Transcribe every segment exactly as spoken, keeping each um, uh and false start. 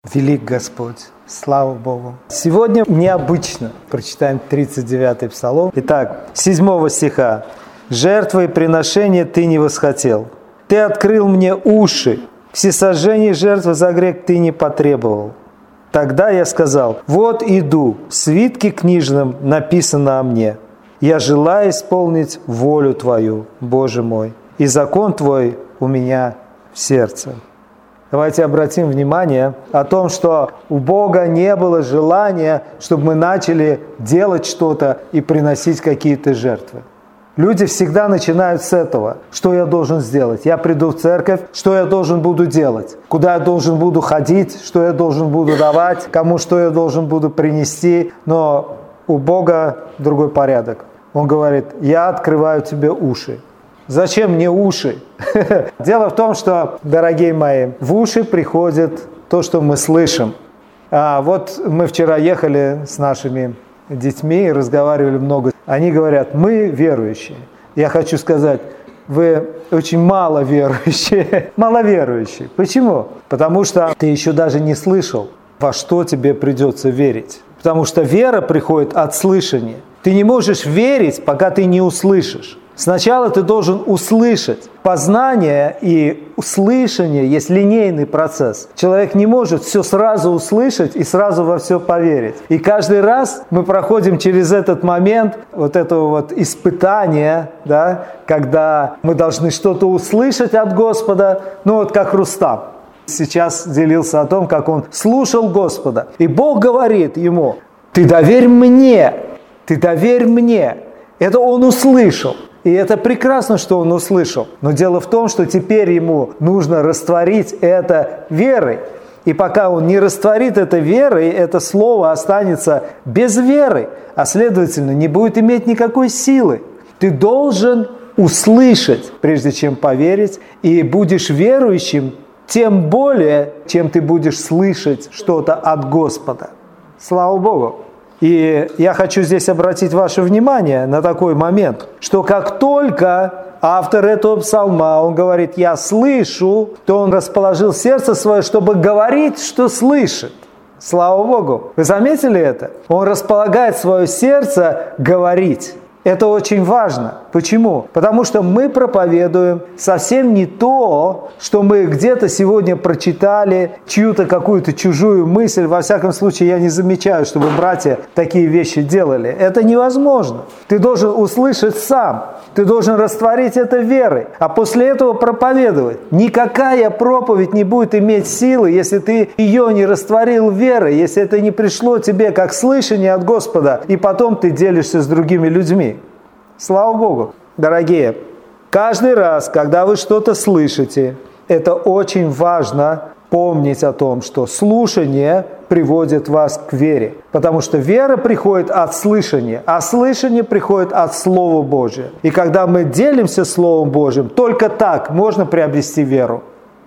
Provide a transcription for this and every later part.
Велик Господь, слава Богу. Сегодня необычно. Прочитаем тридцать девятый Псалом. Итак, седьмого стиха. «Жертвы и приношения ты не восхотел. Ты открыл мне уши. Всесожжение жертвы за грех ты не потребовал. Тогда я сказал: вот иду, в свитке книжном написано о мне. Я желаю исполнить волю Твою, Боже мой, и закон Твой у меня в сердце». Давайте обратим внимание о том, что у Бога не было желания, чтобы мы начали делать что-то и приносить какие-то жертвы. Люди всегда начинают с этого. Что я должен сделать? Я приду в церковь, что я должен буду делать? Куда я должен буду ходить? Что я должен буду давать? Кому что я должен буду принести? Но у Бога другой порядок. Он говорит: я открываю тебе уши. Зачем мне уши? Дело в том, что, дорогие мои, в уши приходит то, что мы слышим. А вот мы вчера ехали с нашими детьми и разговаривали много. Они говорят: мы верующие. Я хочу сказать, вы очень мало верующие. Маловерующие. Почему? Потому что ты еще даже не слышал, во что тебе придется верить. Потому что вера приходит от слышания. Ты не можешь верить, пока ты не услышишь. Сначала ты должен услышать. Познание и услышание есть линейный процесс. Человек не может все сразу услышать и сразу во все поверить. И каждый раз мы проходим через этот момент вот этого вот испытания, да, когда мы должны что-то услышать от Господа, ну вот как Рустам. Сейчас делился о том, как он слушал Господа. И Бог говорит ему: ты доверь мне, ты доверь мне. Это он услышал. И это прекрасно, что он услышал. Но дело в том, что теперь ему нужно растворить это верой. И пока он не растворит это верой, это слово останется без веры, а следовательно не будет иметь никакой силы. Ты должен услышать, прежде чем поверить, и будешь верующим тем более, чем ты будешь слышать что-то от Господа. Слава Богу! И я хочу здесь обратить ваше внимание на такой момент, что как только автор этого псалма, он говорит: я слышу, то он расположил сердце свое, чтобы говорить, что слышит. Слава Богу! Вы заметили это? Он располагает свое сердце говорить. Это очень важно. Почему? Потому что мы проповедуем совсем не то, что мы где-то сегодня прочитали, чью-то какую-то чужую мысль. Во всяком случае, я не замечаю, чтобы братья такие вещи делали. Это невозможно. Ты должен услышать сам. Ты должен растворить это верой, а после этого проповедовать. Никакая проповедь не будет иметь силы, если ты ее не растворил верой, если это не пришло тебе как слышание от Господа, и потом ты делишься с другими людьми. Слава Богу! Дорогие, каждый раз, когда вы что-то слышите, это очень важно помнить о том, что слушание приводит вас к вере. Потому что вера приходит от слышания, а слышание приходит от Слова Божия. И когда мы делимся Словом Божьим, только так можно приобрести веру.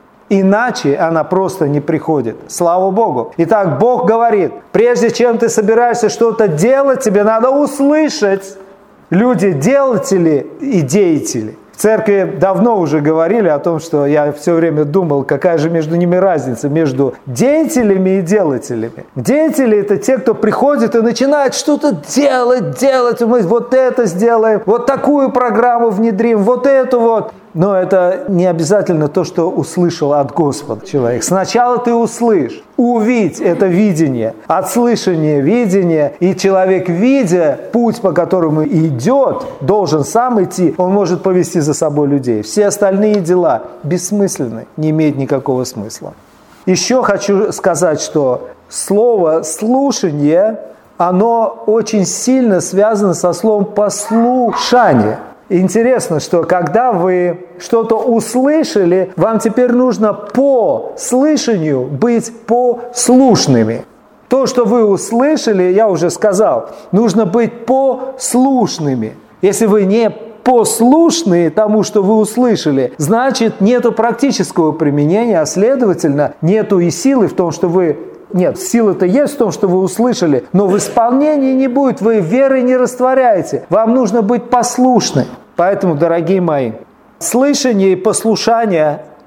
Иначе она просто не приходит. Слава Богу! Итак, Бог говорит: прежде чем ты собираешься что-то делать, тебе надо услышать. Люди делатели и деятели. В церкви давно уже говорили о том, что я все время думал, какая же между ними разница, между деятелями и делателями. Деятели – это те, кто приходит и начинает что-то делать, делать. Мы вот это сделаем, вот такую программу внедрим, вот эту вот. Но это не обязательно то, что услышал от Господа человек. Сначала ты услышь, увидь это видение, от слышания видение, и человек, видя путь, по которому идет, должен сам идти, он может повести за собой людей. Все остальные дела бессмысленны, не имеют никакого смысла. Еще хочу сказать, что слово «слушание», оно очень сильно связано со словом «послушание». Интересно, что когда вы что-то услышали, вам теперь нужно по слышанию быть послушными. То, что вы услышали, я уже сказал, нужно быть послушными. Если вы не послушны тому, что вы услышали, значит, нету практического применения, а следовательно, нету и силы в том, что вы... Нет, сила-то есть в том, что вы услышали, но в исполнении не будет, вы верой не растворяете. Вам нужно быть послушны. Поэтому, дорогие мои, слышание и послушание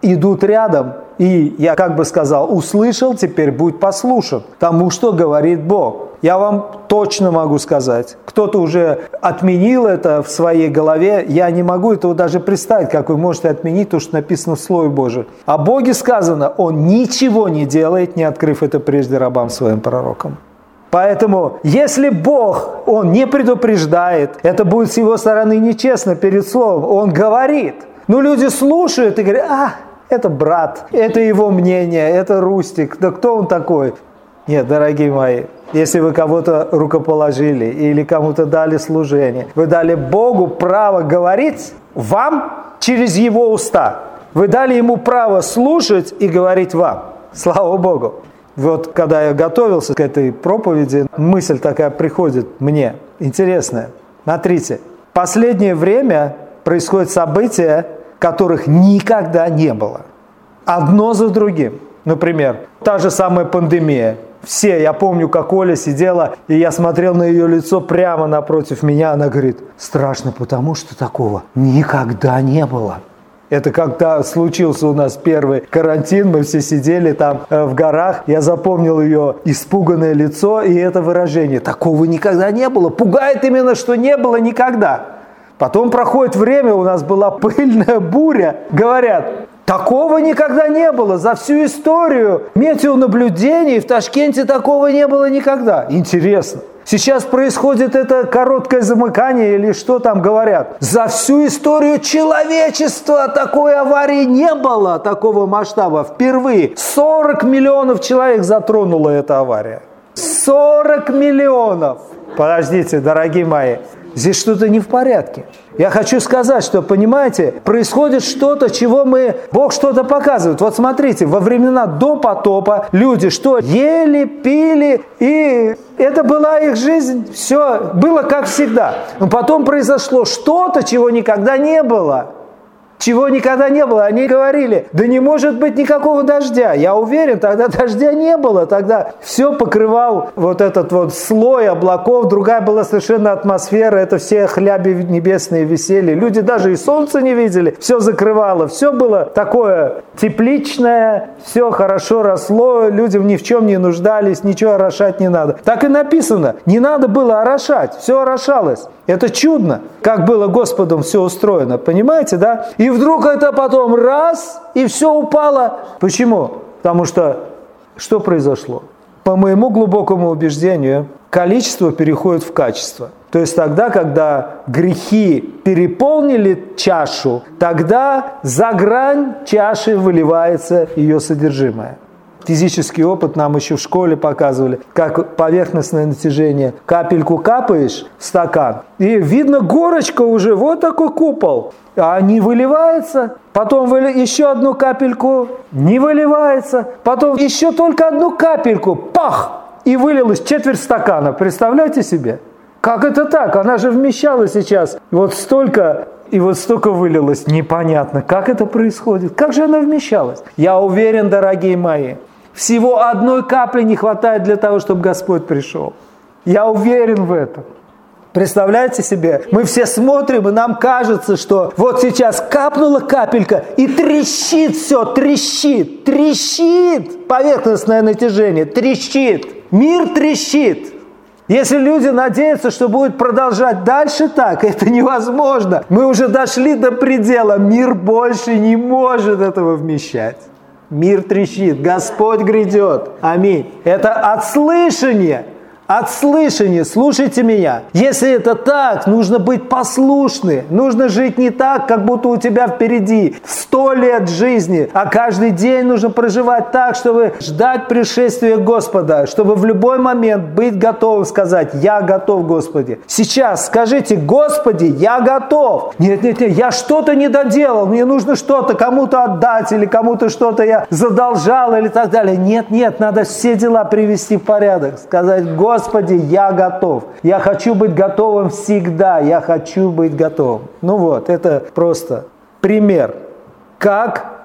идут рядом, и я как бы сказал, услышал, теперь будь послушен тому, что говорит Бог. Я вам точно могу сказать, кто-то уже отменил это в своей голове, я не могу этого даже представить, как вы можете отменить то, что написано в Слове Божьем. О Боге сказано, Он ничего не делает, не открыв это прежде рабам своим пророкам. Поэтому, если Бог, Он не предупреждает, это будет с Его стороны нечестно перед Словом, Он говорит. Но люди слушают и говорят, а, это брат, это его мнение, это Рустик, да кто он такой? Нет, дорогие мои, если вы кого-то рукоположили или кому-то дали служение, вы дали Богу право говорить вам через Его уста. Вы дали Ему право слушать и говорить вам. Слава Богу! Вот когда я готовился к этой проповеди, мысль такая приходит мне, интересная. Смотрите, в последнее время происходят события, которых никогда не было. Одно за другим. Например, та же самая пандемия. Все, я помню, как Оля сидела, и я смотрел на ее лицо прямо напротив меня. Она говорит, страшно, потому что такого никогда не было. Это когда случился у нас первый карантин, мы все сидели там э, в горах. Я запомнил ее испуганное лицо и это выражение. Такого никогда не было. Пугает именно, что не было никогда. Потом проходит время, у нас была пыльная буря. Говорят, такого никогда не было. За всю историю метеонаблюдений в Ташкенте такого не было никогда. Интересно. Сейчас происходит это короткое замыкание или что там говорят. За всю историю человечества такой аварии не было, такого масштаба. Впервые сорок миллионов человек затронула эта авария. сорок миллионов! Подождите, дорогие мои. Здесь что-то не в порядке. Я хочу сказать, что, понимаете, происходит что-то, чего мы... Бог что-то показывает. Вот смотрите, во времена до потопа люди что? Ели, пили, и это была их жизнь. Все было как всегда. Но потом произошло что-то, чего никогда не было. Чего никогда не было. Они говорили, да не может быть никакого дождя. Я уверен, тогда дождя не было. Тогда все покрывал вот этот вот слой облаков. Другая была совершенно атмосфера. Это все хляби небесные висели. Люди даже и солнца не видели. Все закрывало. Все было такое тепличное. Все хорошо росло. Люди ни в чем не нуждались. Ничего орошать не надо. Так и написано. Не надо было орошать. Все орошалось. Это чудно, как было Господом все устроено. Понимаете, да? И вдруг это потом раз, и все упало. Почему? Потому что что произошло? По моему глубокому убеждению, количество переходит в качество. То есть тогда, когда грехи переполнили чашу, тогда за грань чаши выливается ее содержимое. Физический опыт нам еще в школе показывали, как поверхностное натяжение. Капельку капаешь в стакан, и видно горочка уже, вот такой купол. А не выливается, потом выли... еще одну капельку, не выливается, потом еще только одну капельку, пах, и вылилось четверть стакана. Представляете себе? Как это так? Она же вмещала сейчас вот столько, и вот столько вылилось. Непонятно, как это происходит. Как же она вмещалась? Я уверен, дорогие мои, всего одной капли не хватает для того, чтобы Господь пришел. Я уверен в этом. Представляете себе, мы все смотрим, и нам кажется, что вот сейчас капнула капелька, и трещит все, трещит, трещит, поверхностное натяжение, трещит, мир трещит. Если люди надеются, что будет продолжать дальше так, это невозможно. Мы уже дошли до предела, мир больше не может этого вмещать. Мир трещит, Господь грядет. Аминь. Это от слышания. От слышания. Слушайте меня. Если это так, нужно быть послушны. Нужно жить не так, как будто у тебя впереди сто лет жизни. А каждый день нужно проживать так, чтобы ждать пришествия Господа. Чтобы в любой момент быть готовым сказать, я готов, Господи. Сейчас скажите, Господи, я готов. Нет, нет, нет, я что-то не доделал. Мне нужно что-то кому-то отдать. Или кому-то что-то я задолжал. Или так далее. Нет, нет, надо все дела привести в порядок. Сказать, Господи, Господи, я готов. Я хочу быть готовым всегда. Я хочу быть готовым. Ну вот, это просто пример, как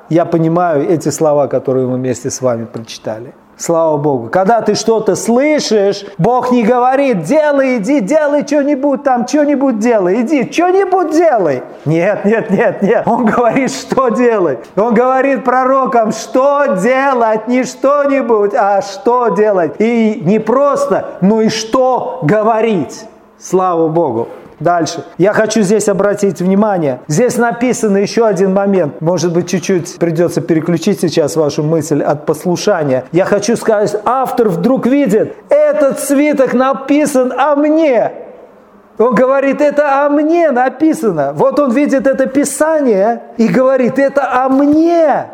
я понимаю эти слова, которые мы вместе с вами прочитали. Слава Богу. Когда ты что-то слышишь, Бог не говорит: делай, иди, делай что-нибудь там, что-нибудь делай, иди, что-нибудь делай. Нет, нет, нет, нет. Он говорит, что делать. Он говорит пророкам, что делать, не что-нибудь, а что делать. И не просто, но и что говорить. Слава Богу. Дальше. Я хочу здесь обратить внимание. Здесь написано еще один момент. Может быть, чуть-чуть придется переключить сейчас вашу мысль от послушания. Я хочу сказать, автор вдруг видит, этот свиток написан о мне. Он говорит, это о мне написано. Вот он видит это Писание и говорит, это о мне.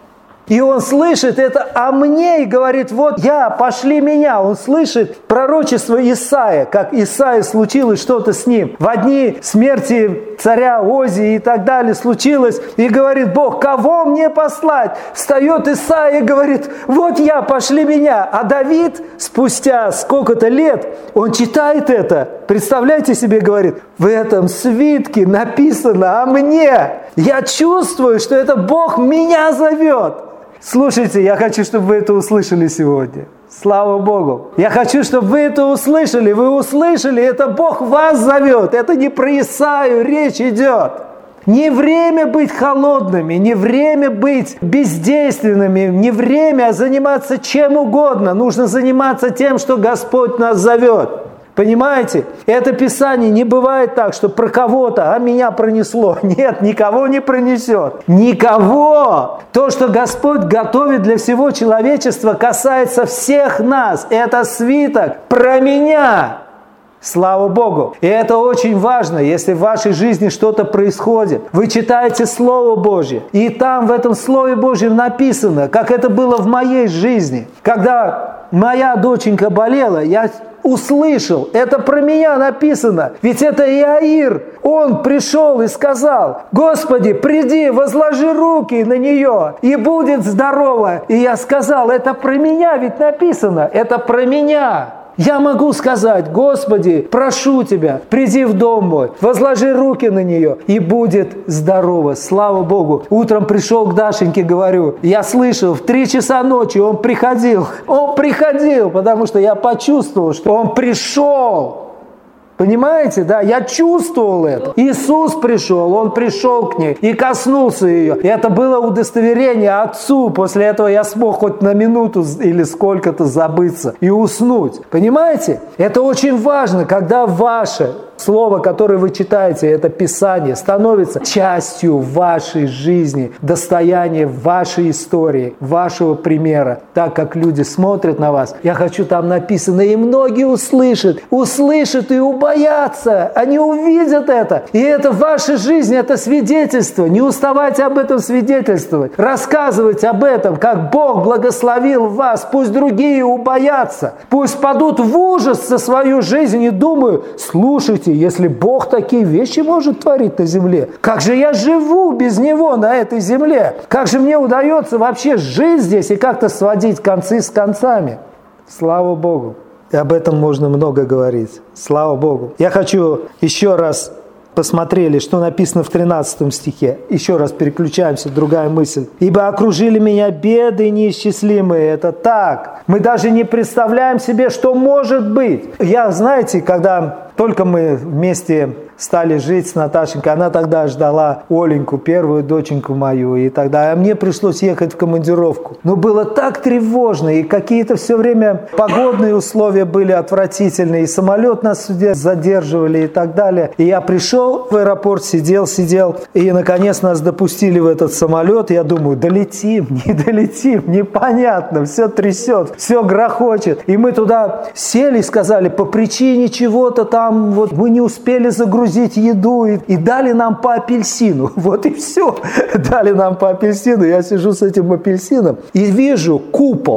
И он слышит это о мне и говорит, вот я, пошли меня. Он слышит пророчество Исаия, как Исаия случилось что-то с ним. В дни смерти царя Озии и так далее случилось. И говорит Бог, кого мне послать? Встает Исаия и говорит, вот я, пошли меня. А Давид спустя сколько-то лет, он читает это. Представляете себе, говорит, в этом свитке написано о мне. Я чувствую, что это Бог меня зовет. Слушайте, я хочу, чтобы вы это услышали сегодня. Слава Богу. Я хочу, чтобы вы это услышали. Вы услышали, это Бог вас зовет. Это не про Исаию речь идет. Не время быть холодными, не время быть бездейственными, не время заниматься чем угодно. Нужно заниматься тем, что Господь нас зовет. Понимаете? Это Писание не бывает так, что про кого-то, а меня пронесло. Нет, никого не пронесет. Никого! То, что Господь готовит для всего человечества, касается всех нас. Это свиток про меня. Слава Богу! И это очень важно, если в вашей жизни что-то происходит. Вы читаете Слово Божье, и там в этом Слове Божьем написано, как это было в моей жизни. Когда моя доченька болела, я услышал, это про меня написано. Ведь это Иаир, он пришел и сказал, Господи, приди, возложи руки на нее, и будет здорова. И я сказал, это про меня ведь написано, это про меня. Я могу сказать, Господи, прошу Тебя, приди в дом мой, возложи руки на нее, и будет здорово. Слава Богу. Утром пришел к Дашеньке, говорю, я слышал, в три часа ночи он приходил. Он приходил, потому что я почувствовал, что он пришел. Понимаете, да? Я чувствовал это. Иисус пришел, Он пришел к ней и коснулся ее. И это было удостоверение Отцу. После этого я смог хоть на минуту или сколько-то забыться и уснуть. Понимаете? Это очень важно, когда ваше слово, которое вы читаете, это Писание, становится частью вашей жизни, достоянием вашей истории, вашего примера. Так как люди смотрят на вас, я хочу, там написано, и многие услышат, услышат и убоятся, они увидят это. И это ваша жизнь, это свидетельство. Не уставайте об этом свидетельствовать, рассказывать об этом, как Бог благословил вас. Пусть другие убоятся, пусть падут в ужас со свою жизнь и думают, слушайте, если Бог такие вещи может творить на земле, как же я живу без Него на этой земле? Как же мне удается вообще жить здесь и как-то сводить концы с концами? Слава Богу. И об этом можно много говорить. Слава Богу. Я хочу еще раз посмотрели, что написано в тринадцатом стихе. Еще раз переключаемся, другая мысль. «Ибо окружили меня беды неисчислимые». Это так. Мы даже не представляем себе, что может быть. Я, знаете, когда только мы вместе стали жить с Наташенькой, она тогда ждала Оленьку, первую доченьку мою, и тогда а мне пришлось ехать в командировку. Но было так тревожно, и какие-то все время погодные условия были отвратительные, и самолет нас задерживали и так далее. И я пришел в аэропорт, сидел, сидел, и наконец нас допустили в этот самолет. Я думаю, долетим, не долетим, непонятно, все трясет, все грохочет. И мы туда сели и сказали, по причине чего-то там, вот мы не успели загрузить еду, и, и дали нам по апельсину. Вот и все. Дали нам по апельсину. Я сижу с этим апельсином и вижу купол.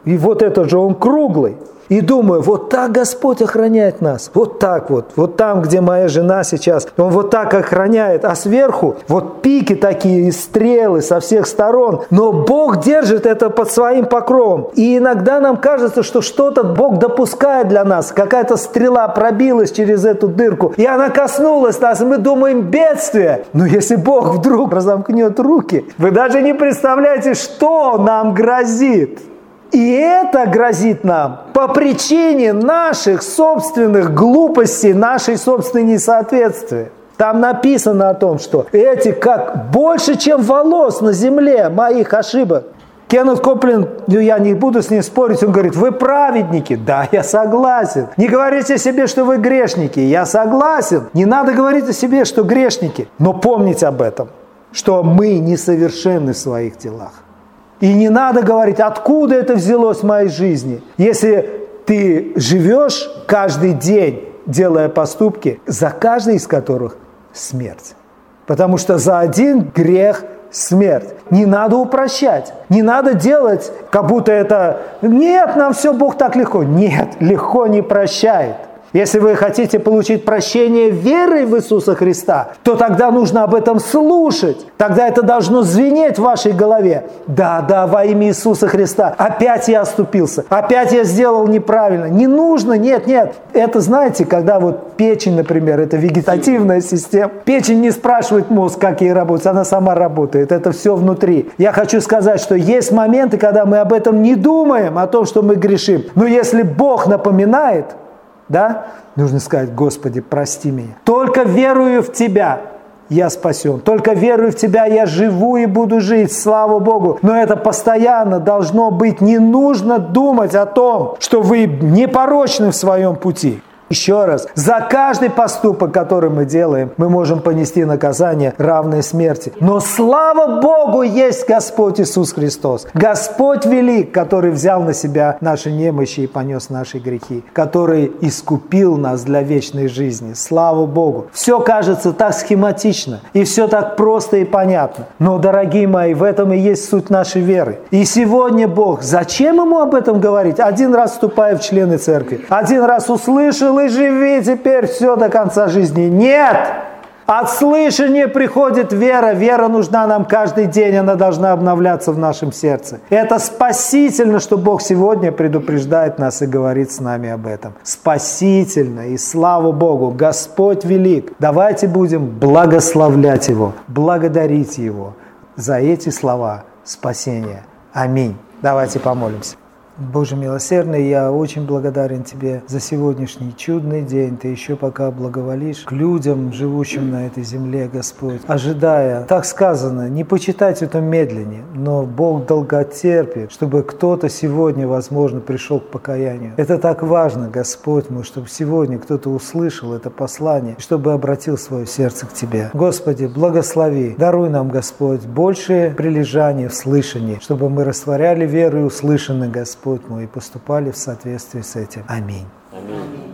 И вот это же он круглый. И думаю, вот так Господь охраняет нас. Вот так вот. Вот там, где моя жена сейчас. Он вот так охраняет. А сверху вот пики такие и стрелы со всех сторон. Но Бог держит это под своим покровом. И иногда нам кажется, что что-то Бог допускает для нас. Какая-то стрела пробилась через эту дырку. И она коснулась нас. И мы думаем, бедствие. Но если Бог вдруг разомкнет руки, вы даже не представляете, что нам грозит. И это грозит нам по причине наших собственных глупостей, нашей собственной несоответствия. Там написано о том, что эти как больше, чем волос на земле моих ошибок. Кеннет Коплин, ну я не буду с ним спорить, он говорит, вы праведники. Да, я согласен. Не говорите о себе, что вы грешники. Я согласен. Не надо говорить о себе, что грешники. Но помните об этом, что мы несовершенны в своих делах. И не надо говорить, откуда это взялось в моей жизни. Если ты живешь каждый день, делая поступки, за каждый из которых смерть. Потому что за один грех смерть. Не надо упрощать. Не надо делать, как будто это... Нет, нам все Бог так легко. Нет, легко не прощает. Если вы хотите получить прощение верой в Иисуса Христа, то тогда нужно об этом слушать. Тогда это должно звенеть в вашей голове. Да, да, во имя Иисуса Христа. Опять я оступился. Опять я сделал неправильно. Не нужно, нет, нет. Это, знаете, когда вот печень, например, это вегетативная система. Печень не спрашивает мозг, как ей работать. Она сама работает. Это все внутри. Я хочу сказать, что есть моменты, когда мы об этом не думаем, о том, что мы грешим. Но если Бог напоминает... Да? Нужно сказать, Господи, прости меня. Только верую в Тебя, я спасен. Только верую в Тебя, я живу и буду жить, слава Богу. Но это постоянно должно быть. Не нужно думать о том, что вы непорочны в своем пути. Еще раз, за каждый поступок, который мы делаем, мы можем понести наказание, равное смерти. Но слава Богу, есть Господь Иисус Христос. Господь велик, который взял на себя наши немощи и понес наши грехи, который искупил нас для вечной жизни. Слава Богу. Все кажется так схематично, и все так просто и понятно. Но, дорогие мои, в этом и есть суть нашей веры. И сегодня Бог, зачем Ему об этом говорить? Один раз вступая в члены церкви, один раз услышал, и живи теперь все до конца жизни. Нет! От слышания приходит вера. Вера нужна нам каждый день. Она должна обновляться в нашем сердце. Это спасительно, что Бог сегодня предупреждает нас и говорит с нами об этом. Спасительно. И слава Богу. Господь велик. Давайте будем благословлять Его, благодарить Его за эти слова спасения. Аминь. Давайте помолимся. Боже милосердный, я очень благодарен Тебе за сегодняшний чудный день. Ты еще пока благоволишь к людям, живущим на этой земле, Господь, ожидая, так сказано, не почитать это медленнее, но Бог долготерпит, чтобы кто-то сегодня, возможно, пришел к покаянию. Это так важно, Господь мой, чтобы сегодня кто-то услышал это послание, чтобы обратил свое сердце к Тебе. Господи, благослови, даруй нам, Господь, большее прилежание в слышании, чтобы мы растворяли веру и услышанное, Господь, Господь мой, и поступали в соответствии с этим. Аминь. Аминь.